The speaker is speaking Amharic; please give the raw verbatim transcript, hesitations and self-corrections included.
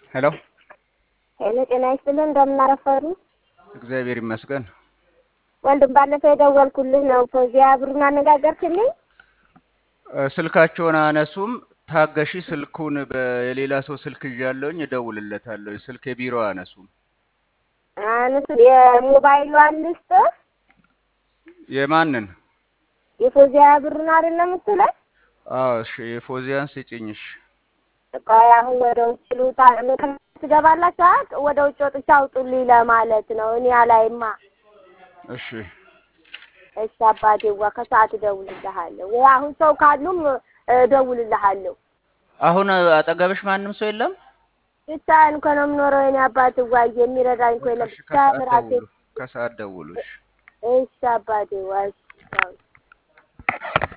ሄሎ ሄሎ ጤና ይስጥልኝ እንደምን አረፈዱ? እግዚአብሔር ይመስገን። ወንድም ባለፈው የደወልኩልህ ነው ፎዚያ ብሩን አነጋገርክልኝ? ስልካቸውን አነሱም ታገሺ ስልኩን በሌላ ሰው ስልክ ይዣለሁኝ እደውልለታለሁ። ስልክ የቢሮ አነሱም። አንስ የሞባይሏን ልስጥ? የማንን? የፎዚያ ብሩን አይደለም የምትለው? አዎ እሺ የፎዚያን ስጭኝሽ። ቆይ አሁን ወደ ውጭ ልውጣ። ትገባላችሁ አይደል? ወደ ውጭ ወጥቼ አውጡልኝ ለማለት ነው። እኔ አላይማ። እሺ እሺ አባቴዋ ከሰዓት እደውልልሃለሁ። ወይ አሁን ሰው ካሉም እደውልልሃለሁ። አሁን አጠገብሽ ማንም ሰው የለም? ብቻዬን እኮ ነው የምኖረው። የኔ አባቴዋ የሚረዳኝ እኮ የለም። ብቻዬን ራሴ ከሰዓት ደውሉ። እሺ አባቴዋ እሺ